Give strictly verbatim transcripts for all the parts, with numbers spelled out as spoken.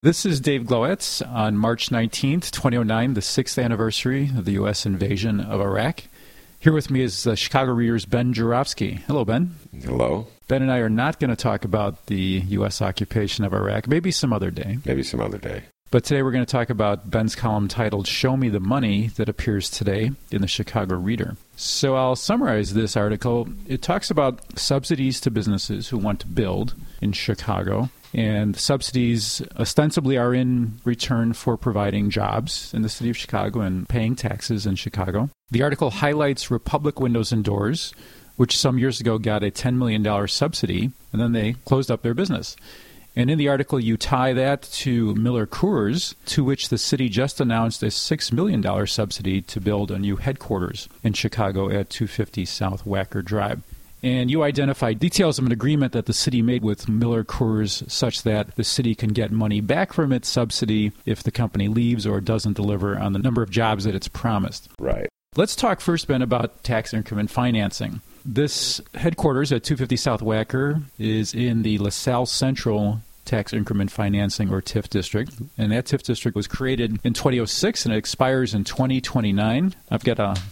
This is Dave Glowacz on March nineteenth, twenty oh nine, the sixth anniversary of the U S invasion of Iraq. Here with me is uh, Chicago Reader's Ben Joravsky. Hello, Ben. Hello. Ben and I are not going to talk about the U S occupation of Iraq. Maybe some other day. Maybe some other day. But today we're going to talk about Ben's column titled Show Me the Money that appears today in the Chicago Reader. So I'll summarize this article. It talks about subsidies to businesses who want to build in Chicago. And subsidies ostensibly are in return for providing jobs in the city of Chicago and paying taxes in Chicago. The article highlights Republic Windows and Doors, which some years ago got a ten million dollars subsidy, and then they closed up their business. And in the article, you tie that to Miller Coors, to which the city just announced a six million dollars subsidy to build a new headquarters in Chicago at two fifty South Wacker Drive. And you identify details of an agreement that the city made with Miller Coors such that the city can get money back from its subsidy if the company leaves or doesn't deliver on the number of jobs that it's promised. Right. Let's talk first, Ben, about tax increment financing. This headquarters at two fifty South Wacker is in the LaSalle Central Tax Increment Financing, or T I F district. And that T I F district was created in twenty oh six and it expires in twenty twenty-nine. I've got a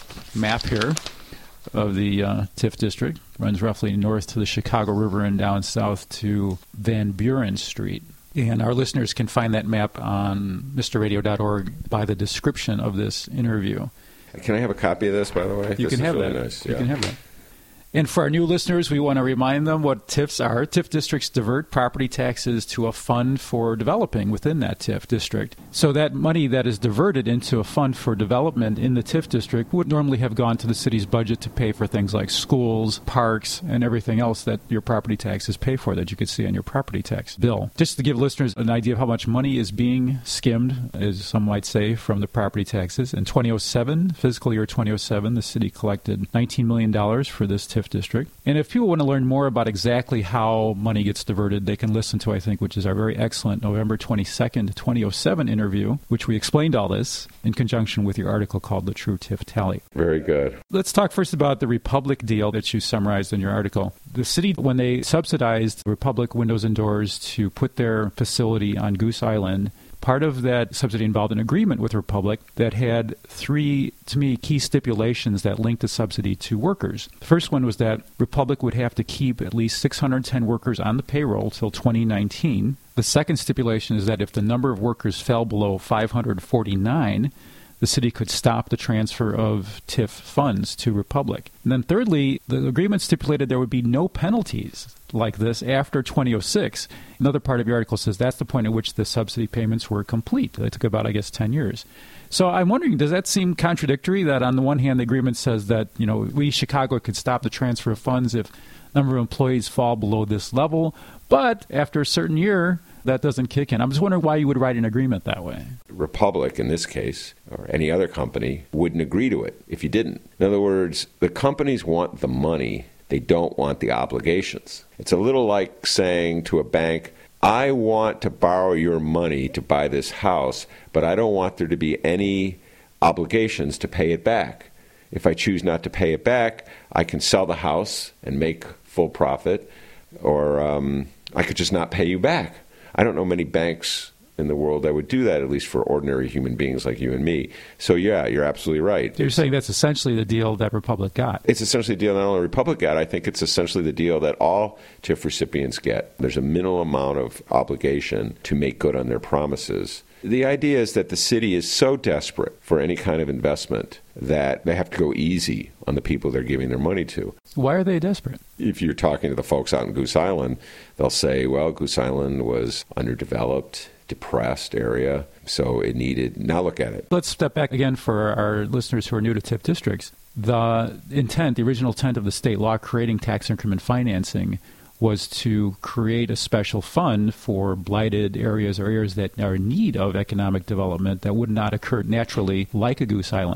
map here of the uh, T I F district. Runs roughly north to the Chicago River and down south to Van Buren Street. And our listeners can find that map on Mister Radio dot org by the description of this interview. Can I have a copy of this, by the way? You this can have really that. Nice. You yeah. can have that. And for our new listeners, we want to remind them what T I Fs are. T I F districts divert property taxes to a fund for developing within that T I F district. So that money that is diverted into a fund for development in the T I F district would normally have gone to the city's budget to pay for things like schools, parks, and everything else that your property taxes pay for that you could see on your property tax bill. Just to give listeners an idea of how much money is being skimmed, as some might say, from the property taxes. In twenty oh seven, fiscal year twenty oh seven, the city collected nineteen million dollars for this T I F district. And if people want to learn more about exactly how money gets diverted, they can listen to, I think, which is our very excellent November twenty-second, twenty oh seven interview, which we explained all this in conjunction with your article called The True T I F Tally. Very good. Let's talk first about the Republic deal that you summarized in your article. The city, when they subsidized Republic Windows and Doors to put their facility on Goose Island, part of that subsidy involved an agreement with Republic that had three, to me, key stipulations that linked the subsidy to workers. The first one was that Republic would have to keep at least six hundred ten workers on the payroll till twenty nineteen. The second stipulation is that if the number of workers fell below five hundred forty-nine, the city could stop the transfer of T I F funds to Republic. And then thirdly, the agreement stipulated there would be no penalties like this after twenty oh six. Another part of your article says that's the point at which the subsidy payments were complete. They took about, I guess, ten years. So I'm wondering, does that seem contradictory that on the one hand, the agreement says that, you know, we, Chicago, could stop the transfer of funds if number of employees fall below this level, but after a certain year, that doesn't kick in. I'm just wondering why you would write an agreement that way. Republic, in this case, or any other company, wouldn't agree to it if you didn't. In other words, the companies want the money. They don't want the obligations. It's a little like saying to a bank, I want to borrow your money to buy this house, but I don't want there to be any obligations to pay it back. If I choose not to pay it back, I can sell the house and make full profit, or um, I could just not pay you back. I don't know many banks in the world that would do that, at least for ordinary human beings like you and me. So, yeah, you're absolutely right. You're it's, saying that's essentially the deal that Republic got. It's essentially the deal not only Republic got, I think it's essentially the deal that all T I F recipients get. There's a minimal amount of obligation to make good on their promises. The idea is that the city is so desperate for any kind of investment that they have to go easy on the people they're giving their money to. Why are they desperate? If you're talking to the folks out in Goose Island, they'll say, well, Goose Island was underdeveloped, depressed area, so it needed... Now look at it. Let's step back again for our listeners who are new to T I F districts. The intent, the original intent of the state law creating tax increment financing was to create a special fund for blighted areas or areas that are in need of economic development that would not occur naturally like a Goose Island.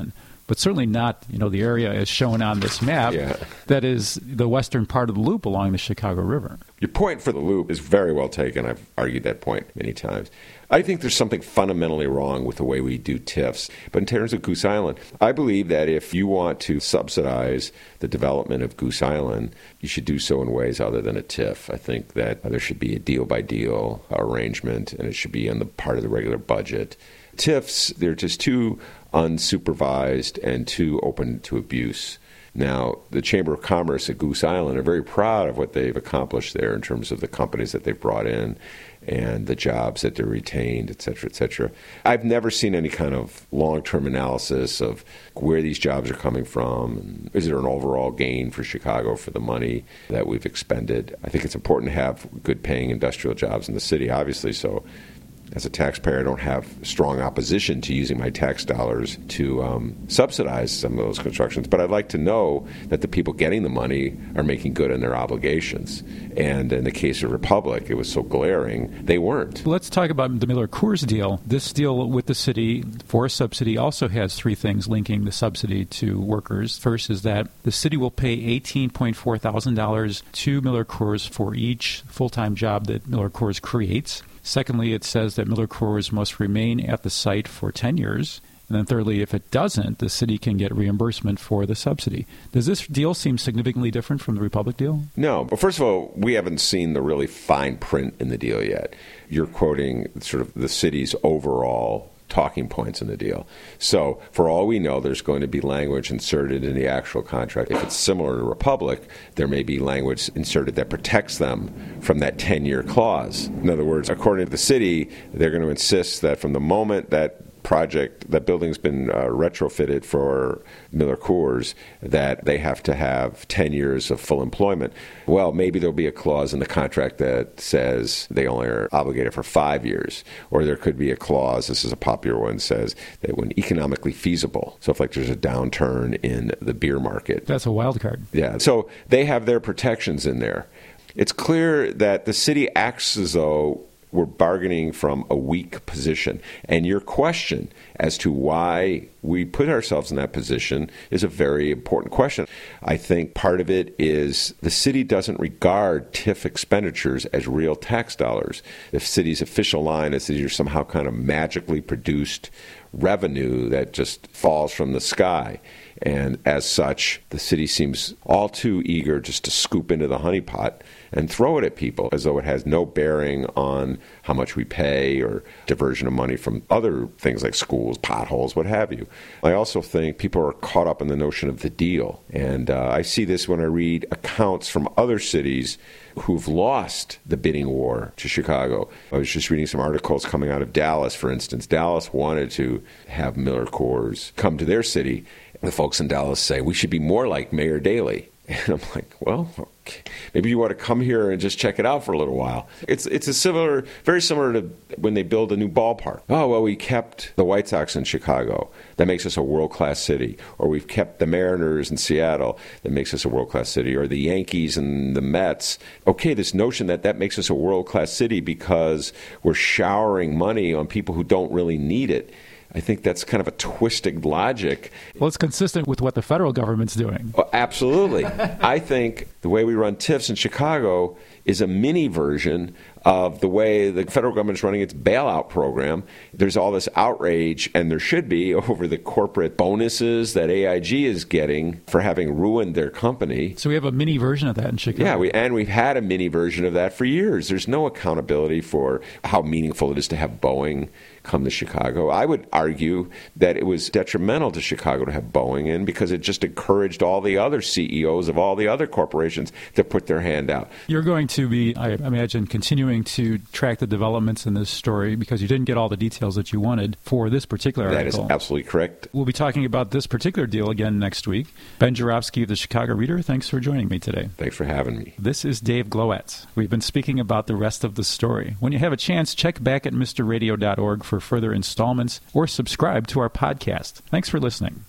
but certainly not, you know, the area as shown on this map Yeah. that is the western part of the loop along the Chicago River. Your point for the loop is very well taken. I've argued that point many times. I think there's something fundamentally wrong with the way we do T I Fs. But in terms of Goose Island, I believe that if you want to subsidize the development of Goose Island, you should do so in ways other than a T I F. I think that there should be a deal-by-deal arrangement, and it should be on the part of the regular budget. T I Fs, they're just too unsupervised and too open to abuse. Now, the Chamber of Commerce at Goose Island are very proud of what they've accomplished there in terms of the companies that they've brought in and the jobs that they're retained, et cetera, et cetera. I've never seen any kind of long-term analysis of where these jobs are coming from. And is there an overall gain for Chicago for the money that we've expended? I think it's important to have good-paying industrial jobs in the city, obviously, so as a taxpayer, I don't have strong opposition to using my tax dollars to um, subsidize some of those constructions. But I'd like to know that the people getting the money are making good on their obligations. And in the case of Republic, it was so glaring, they weren't. Let's talk about the Miller-Coors deal. This deal with the city for a subsidy also has three things linking the subsidy to workers. First is that the city will pay eighteen point four thousand dollars to Miller-Coors for each full-time job that Miller-Coors creates. Secondly, it says that Miller-Coors must remain at the site for ten years. And then thirdly, if it doesn't, the city can get reimbursement for the subsidy. Does this deal seem significantly different from the Republic deal? No. But first of all, we haven't seen the really fine print in the deal yet. You're quoting sort of the city's overall talking points in the deal. So for all we know, there's going to be language inserted in the actual contract. If it's similar to Republic, there may be language inserted that protects them from that ten-year clause. In other words, according to the city, they're going to insist that from the moment that project, that building's been uh, retrofitted for Miller-Coors, that they have to have ten years of full employment. Well, maybe there'll be a clause in the contract that says they only are obligated for five years. Or there could be a clause, this is a popular one, says that when economically feasible. So if like there's a downturn in the beer market. That's a wild card. Yeah. So they have their protections in there. It's clear that the city acts as though we're bargaining from a weak position. And your question as to why we put ourselves in that position is a very important question. I think part of it is the city doesn't regard T I F expenditures as real tax dollars. The city's official line is that you're somehow kind of magically produced revenue that just falls from the sky. And as such, the city seems all too eager just to scoop into the honeypot and throw it at people as though it has no bearing on how much we pay or diversion of money from other things like schools, potholes, what have you. I also think people are caught up in the notion of the deal. And uh, I see this when I read accounts from other cities who've lost the bidding war to Chicago. I was just reading some articles coming out of Dallas, for instance. Dallas wanted to have Miller-Coors come to their city. The folks in Dallas say, we should be more like Mayor Daley. And I'm like, well, okay. Maybe you want to come here and just check it out for a little while. It's it's a similar, very similar to when they build a new ballpark. Oh, well, we kept the White Sox in Chicago. That makes us a world-class city. Or we've kept the Mariners in Seattle. That makes us a world-class city. Or the Yankees and the Mets. Okay, this notion that that makes us a world-class city because we're showering money on people who don't really need it. I think that's kind of a twisted logic. Well, it's consistent with what the federal government's doing. Oh, absolutely. I think the way we run T I Fs in Chicago is a mini version of the way the federal government is running its bailout program. There's all this outrage, and there should be, over the corporate bonuses that A I G is getting for having ruined their company. So we have a mini version of that in Chicago. Yeah, we, and we've had a mini version of that for years. There's no accountability for how meaningful it is to have Boeing come to Chicago. I would argue that it was detrimental to Chicago to have Boeing in because it just encouraged all the other C E Os of all the other corporations to put their hand out. You're going to be, I imagine, continuing to track the developments in this story because you didn't get all the details that you wanted for this particular article. That is absolutely correct. We'll be talking about this particular deal again next week. Ben Joravsky of the Chicago Reader, thanks for joining me today. Thanks for having me. This is Dave Glowacz. We've been speaking about the rest of the story. When you have a chance, check back at mister radio dot org for further installments or subscribe to our podcast. Thanks for listening.